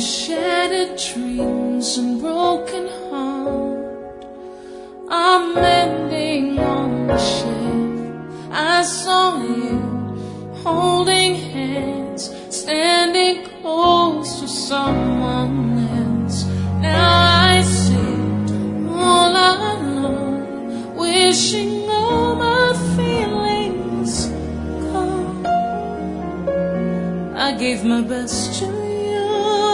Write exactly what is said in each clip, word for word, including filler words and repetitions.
shattered dreams and broken heart are mending on the shelf. I saw you holding hands, standing close to someone else. Now I sit all alone, wishing all my feelings gone. I gave my best to you,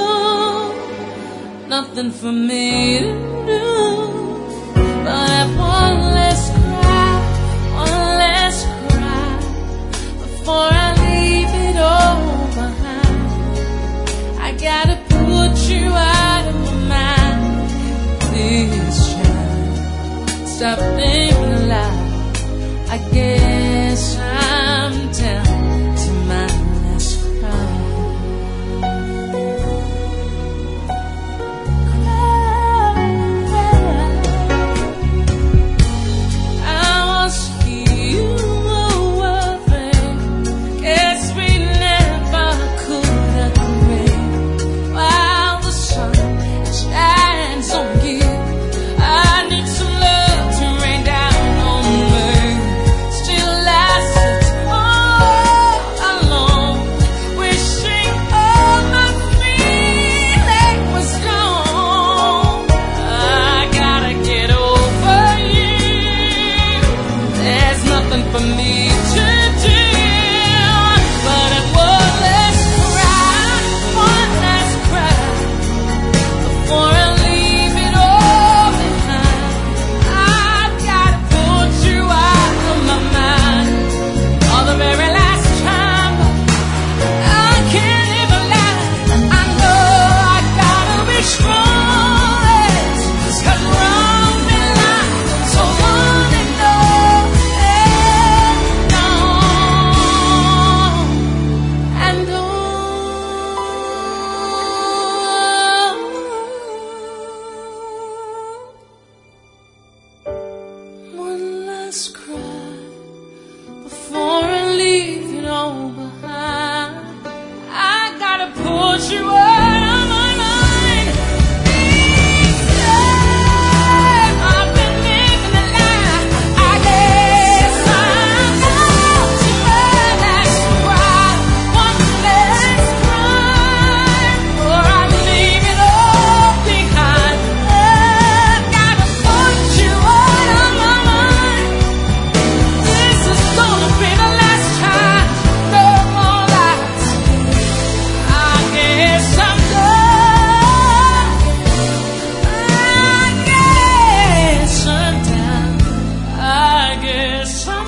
nothing for me to do, but I one less cry, one less cry before I leave it all behind. I gotta put you out of my mind. Please, child, stop thinking aloud. I guess I'm down to my last cry. For me to do, but I one less cry, one less cry before I leave it all behind. I've gotta put you out of my mind, all the very last time. I can't live a lie. I know I gotta be strong, 'cause wrong been lying so long ago. Let's cry before I leave it all behind. I gotta put you out of my mind. These days I've been living a lie. I guess I'm down to my last cry, one last cry before I leave it all behind. I gotta put you out of my mind. This is gonna be the last time, no more lies. I guess I'm done. I guess I'm done. I guess I'm